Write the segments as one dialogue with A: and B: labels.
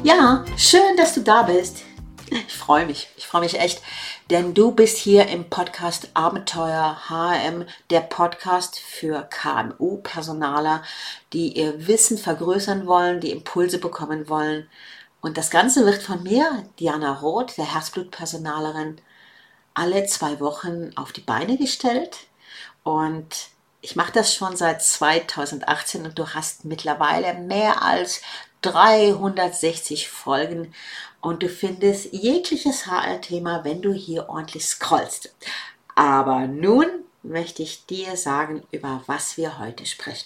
A: Ja, schön, dass du da bist. Ich freue mich echt, denn du bist hier im Podcast Abenteuer HM, der Podcast für KMU-Personaler, die ihr Wissen vergrößern wollen, die Impulse bekommen wollen. Und das Ganze wird von mir, Diana Roth, der Herzblutpersonalerin, alle 2 Wochen auf die Beine gestellt. Und ich mache das schon seit 2018 und du hast mittlerweile mehr als 360 Folgen und du findest jegliches HR-Thema, wenn du hier ordentlich scrollst. Aber nun möchte ich dir sagen, über was wir heute sprechen.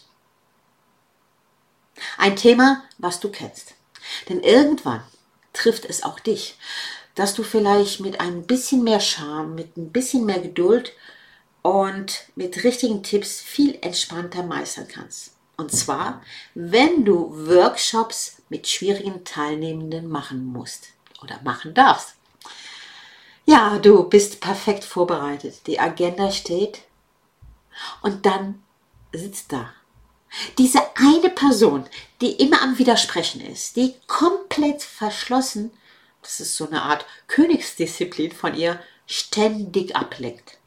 A: Ein Thema, was du kennst. Denn irgendwann trifft es auch dich, dass du vielleicht mit ein bisschen mehr Charme, mit ein bisschen mehr Geduld und mit richtigen Tipps viel entspannter meistern kannst. Und zwar, wenn du Workshops mit schwierigen Teilnehmenden machen musst oder machen darfst. Ja, du bist perfekt vorbereitet. Die Agenda steht und dann sitzt da diese eine Person, die immer am Widersprechen ist, die komplett verschlossen, das ist so eine Art Königsdisziplin von ihr, ständig ablenkt.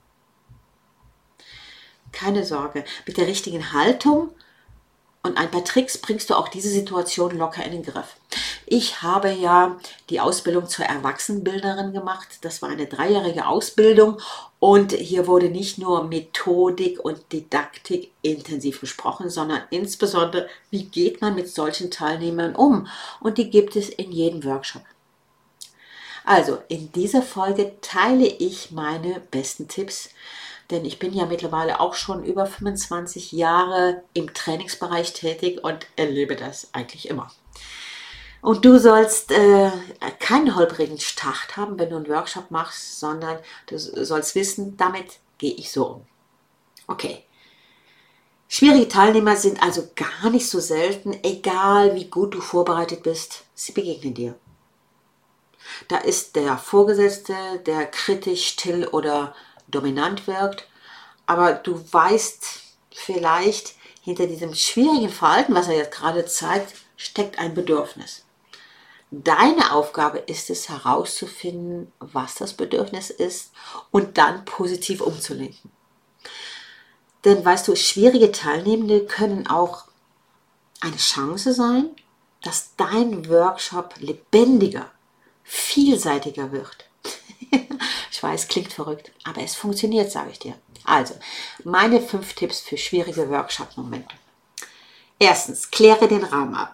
A: Keine Sorge, mit der richtigen Haltung und ein paar Tricks bringst du auch diese Situation locker in den Griff. Ich habe ja die Ausbildung zur Erwachsenenbildnerin gemacht. Das war eine 3-jährige Ausbildung und hier wurde nicht nur Methodik und Didaktik intensiv gesprochen, sondern insbesondere, wie geht man mit solchen Teilnehmern um? Und die gibt es in jedem Workshop. Also, in dieser Folge teile ich meine besten Tipps, denn ich bin ja mittlerweile auch schon über 25 Jahre im Trainingsbereich tätig und erlebe das eigentlich immer. Und du sollst keinen holprigen Start haben, wenn du einen Workshop machst, sondern du sollst wissen, damit gehe ich so um. Okay. Schwierige Teilnehmer sind also gar nicht so selten, egal wie gut du vorbereitet bist, sie begegnen dir. Da ist der Vorgesetzte, der kritisch, still oder dominant wirkt, aber du weißt vielleicht, hinter diesem schwierigen Verhalten, was er jetzt gerade zeigt, steckt ein Bedürfnis. Deine Aufgabe ist es herauszufinden, was das Bedürfnis ist und dann positiv umzulenken. Denn weißt du, schwierige Teilnehmende können auch eine Chance sein, dass dein Workshop lebendiger, vielseitiger wird. Ich weiß, klingt verrückt, aber es funktioniert, sage ich dir. Also, meine 5 Tipps für schwierige Workshop-Momente. Erstens, kläre den Raum ab.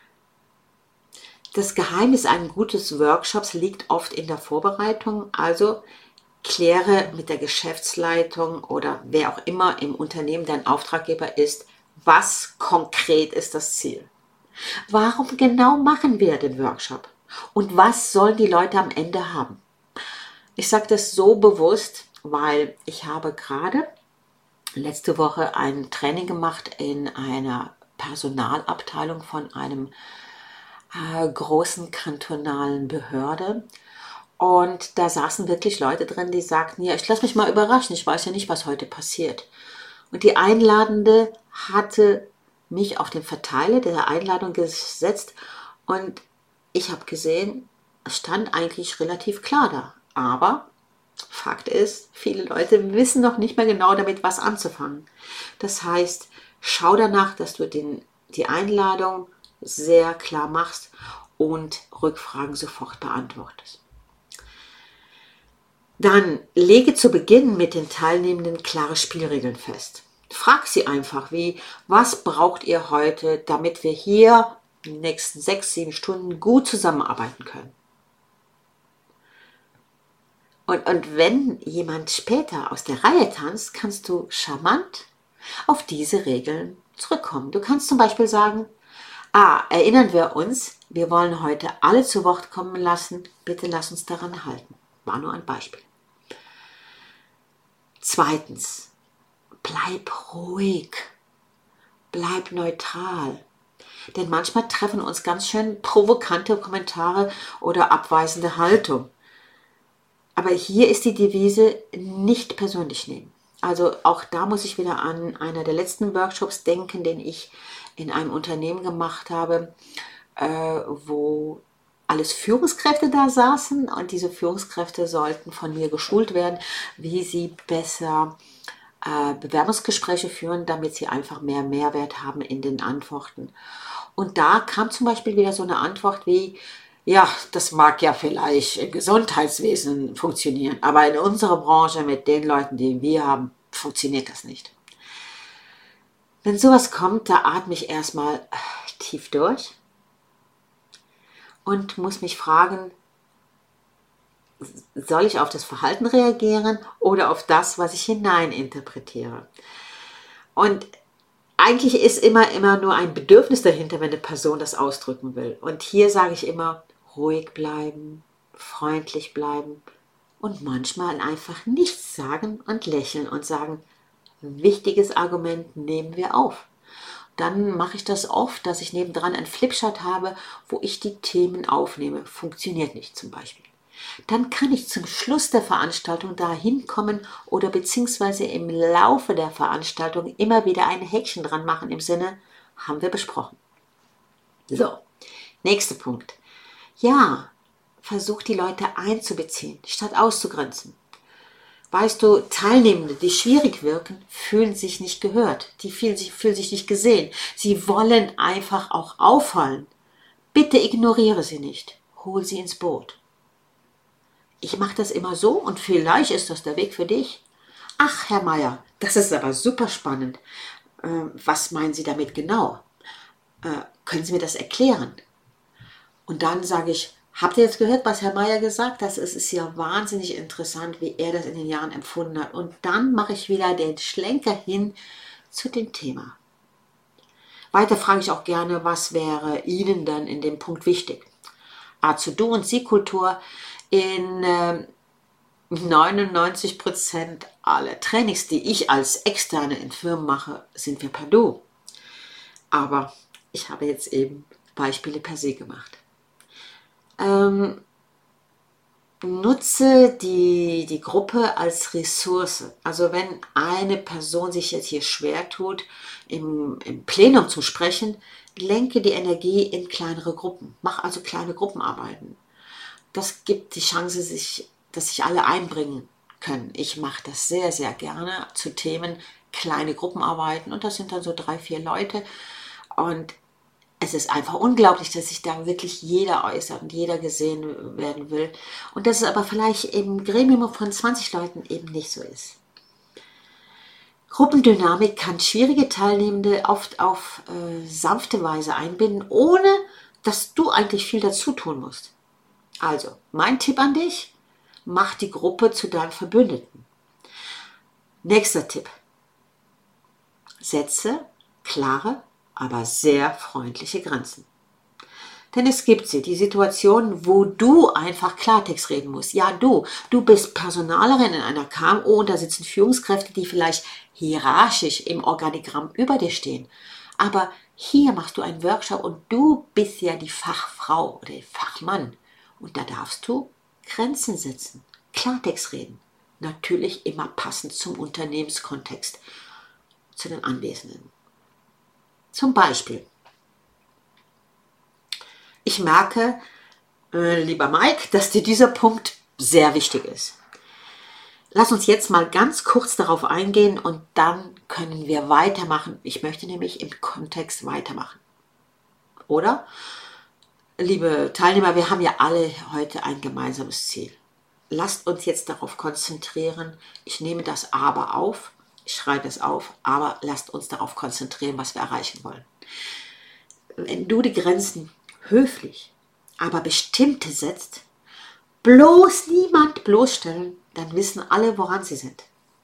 A: Das Geheimnis eines guten Workshops liegt oft in der Vorbereitung, also kläre mit der Geschäftsleitung oder wer auch immer im Unternehmen dein Auftraggeber ist, was konkret ist das Ziel. Warum genau machen wir den Workshop? Und was sollen die Leute am Ende haben? Ich sage das so bewusst, weil ich habe gerade letzte Woche ein Training gemacht in einer Personalabteilung von einem großen kantonalen Behörde. Und da saßen wirklich Leute drin, die sagten, ja, ich lasse mich mal überraschen, ich weiß ja nicht, was heute passiert. Und die Einladende hatte mich auf den Verteiler der Einladung gesetzt und ich habe gesehen, es stand eigentlich relativ klar da. Aber Fakt ist, viele Leute wissen noch nicht mehr genau damit, was anzufangen. Das heißt, schau danach, dass du die Einladung sehr klar machst und Rückfragen sofort beantwortest. Dann lege zu Beginn mit den Teilnehmenden klare Spielregeln fest. Frag sie einfach wie, was braucht ihr heute, damit wir hier in den nächsten 6, 7 Stunden gut zusammenarbeiten können. Und wenn jemand später aus der Reihe tanzt, kannst du charmant auf diese Regeln zurückkommen. Du kannst zum Beispiel sagen, erinnern wir uns, wir wollen heute alle zu Wort kommen lassen, bitte lass uns daran halten. War nur ein Beispiel. Zweitens, bleib ruhig, bleib neutral. Denn manchmal treffen uns ganz schön provokante Kommentare oder abweisende Haltung. Aber hier ist die Devise, nicht persönlich nehmen. Also auch da muss ich wieder an einer der letzten Workshops denken, den ich in einem Unternehmen gemacht habe, wo alles Führungskräfte da saßen und diese Führungskräfte sollten von mir geschult werden, wie sie besser Bewerbungsgespräche führen, damit sie einfach mehr Mehrwert haben in den Antworten. Und da kam zum Beispiel wieder so eine Antwort wie, ja, das mag ja vielleicht im Gesundheitswesen funktionieren, aber in unserer Branche mit den Leuten, die wir haben, funktioniert das nicht. Wenn sowas kommt, da atme ich erstmal tief durch und muss mich fragen, soll ich auf das Verhalten reagieren oder auf das, was ich hineininterpretiere? Und eigentlich ist immer nur ein Bedürfnis dahinter, wenn eine Person das ausdrücken will. Und hier sage ich immer, ruhig bleiben, freundlich bleiben und manchmal einfach nichts sagen und lächeln und sagen, wichtiges Argument nehmen wir auf. Dann mache ich das oft, dass ich nebendran ein Flipchart habe, wo ich die Themen aufnehme. Funktioniert nicht zum Beispiel. Dann kann ich zum Schluss der Veranstaltung da hinkommen oder beziehungsweise im Laufe der Veranstaltung immer wieder ein Häkchen dran machen im Sinne, haben wir besprochen. So, nächster Punkt. Ja, versuch die Leute einzubeziehen, statt auszugrenzen. Weißt du, Teilnehmende, die schwierig wirken, fühlen sich nicht gehört, die fühlen sich nicht gesehen. Sie wollen einfach auch auffallen. Bitte ignoriere sie nicht, hol sie ins Boot. Ich mache das immer so und vielleicht ist das der Weg für dich. Ach, Herr Meier, das ist aber super spannend. Was meinen Sie damit genau? Können Sie mir das erklären? Und dann sage ich, habt ihr jetzt gehört, was Herr Meier gesagt hat? Es ist ja wahnsinnig interessant, wie er das in den Jahren empfunden hat. Und dann mache ich wieder den Schlenker hin zu dem Thema. Weiter frage ich auch gerne, was wäre Ihnen dann in dem Punkt wichtig? Zu Du- und Sie-Kultur in 99% aller Trainings, die ich als Externe in Firmen mache, sind wir per Du. Aber ich habe jetzt eben Beispiele per Se gemacht. Nutze die Gruppe als Ressource. Also wenn eine Person sich jetzt hier schwer tut, im Plenum zu sprechen, lenke die Energie in kleinere Gruppen. Mach also kleine Gruppenarbeiten. Das gibt die Chance, dass sich alle einbringen können. Ich mache das sehr, sehr gerne zu Themen kleine Gruppenarbeiten und das sind dann so 3, 4 Leute und es ist einfach unglaublich, dass sich da wirklich jeder äußert und jeder gesehen werden will und dass es aber vielleicht im Gremium von 20 Leuten eben nicht so ist. Gruppendynamik kann schwierige Teilnehmende oft auf sanfte Weise einbinden, ohne dass du eigentlich viel dazu tun musst. Also, mein Tipp an dich, mach die Gruppe zu deinem Verbündeten. Nächster Tipp. Setze klare, aber sehr freundliche Grenzen. Denn es gibt sie, die Situationen, wo du einfach Klartext reden musst. Ja, du bist Personalerin in einer KMU und da sitzen Führungskräfte, die vielleicht hierarchisch im Organigramm über dir stehen. Aber hier machst du einen Workshop und du bist ja die Fachfrau oder der Fachmann. Und da darfst du Grenzen setzen, Klartext reden. Natürlich immer passend zum Unternehmenskontext, zu den Anwesenden. Zum Beispiel, ich merke, lieber Mike, dass dir dieser Punkt sehr wichtig ist. Lass uns jetzt mal ganz kurz darauf eingehen und dann können wir weitermachen. Ich möchte nämlich im Kontext weitermachen. Oder? Liebe Teilnehmer, wir haben ja alle heute ein gemeinsames Ziel. Lasst uns jetzt darauf konzentrieren. Ich nehme das Aber auf, ich schreibe es auf, aber lasst uns darauf konzentrieren, was wir erreichen wollen. Wenn du die Grenzen höflich, aber bestimmte setzt, bloß niemand bloßstellen, dann wissen alle, woran sie sind.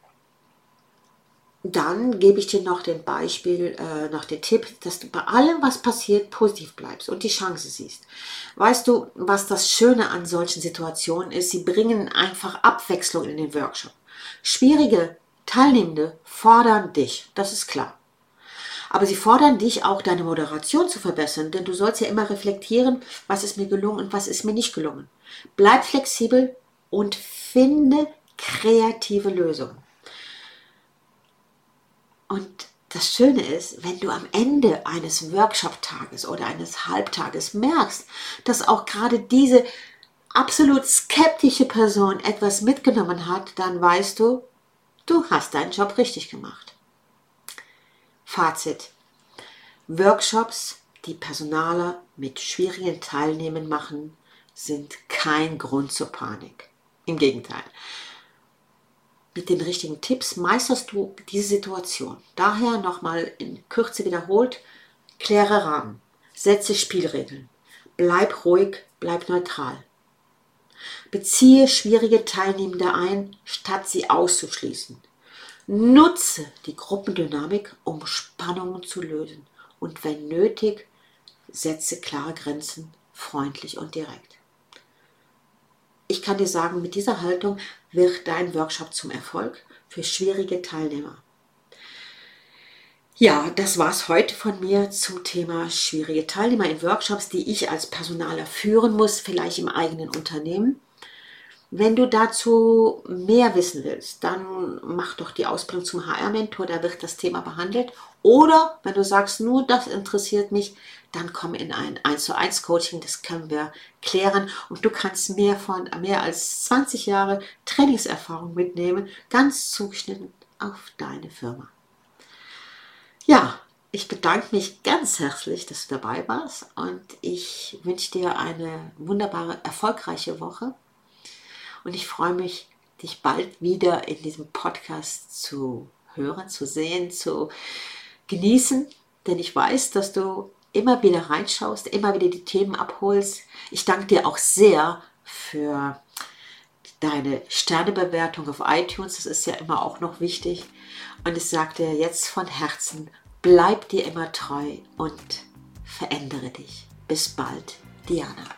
A: Dann gebe ich dir noch den noch den Tipp, dass du bei allem, was passiert, positiv bleibst und die Chance siehst. Weißt du, was das Schöne an solchen Situationen ist? Sie bringen einfach Abwechslung in den Workshop. Schwierige Teilnehmende fordern dich, das ist klar. Aber sie fordern dich auch, deine Moderation zu verbessern, denn du sollst ja immer reflektieren, was ist mir gelungen und was ist mir nicht gelungen. Bleib flexibel und finde kreative Lösungen. Und das Schöne ist, wenn du am Ende eines Workshop-Tages oder eines Halbtages merkst, dass auch gerade diese absolut skeptische Person etwas mitgenommen hat, dann weißt du, du hast deinen Job richtig gemacht. Fazit. Workshops, die Personaler mit schwierigen Teilnehmern machen, sind kein Grund zur Panik. Im Gegenteil. Mit den richtigen Tipps meisterst du diese Situation. Daher nochmal in Kürze wiederholt, kläre Rahmen, setze Spielregeln, bleib ruhig, bleib neutral. Beziehe schwierige Teilnehmende ein, statt sie auszuschließen. Nutze die Gruppendynamik, um Spannungen zu lösen. Und wenn nötig, setze klare Grenzen, freundlich und direkt. Ich kann dir sagen, mit dieser Haltung wird dein Workshop zum Erfolg für schwierige Teilnehmer. Ja, das war's heute von mir zum Thema schwierige Teilnehmer in Workshops, die ich als Personaler führen muss, vielleicht im eigenen Unternehmen. Wenn du dazu mehr wissen willst, dann mach doch die Ausbildung zum HR-Mentor, da wird das Thema behandelt. Oder wenn du sagst, nur das interessiert mich, dann komm in ein 1:1 Coaching, das können wir klären. Und du kannst mehr als 20 Jahre Trainingserfahrung mitnehmen, ganz zugeschnitten auf deine Firma. Ja, ich bedanke mich ganz herzlich, dass du dabei warst und ich wünsche dir eine wunderbare, erfolgreiche Woche. Und ich freue mich, dich bald wieder in diesem Podcast zu hören, zu sehen, zu genießen. Denn ich weiß, dass du immer wieder reinschaust, immer wieder die Themen abholst. Ich danke dir auch sehr für deine Sternebewertung auf iTunes. Das ist ja immer auch noch wichtig. Und ich sage dir jetzt von Herzen, bleib dir immer treu und verändere dich. Bis bald, Diana.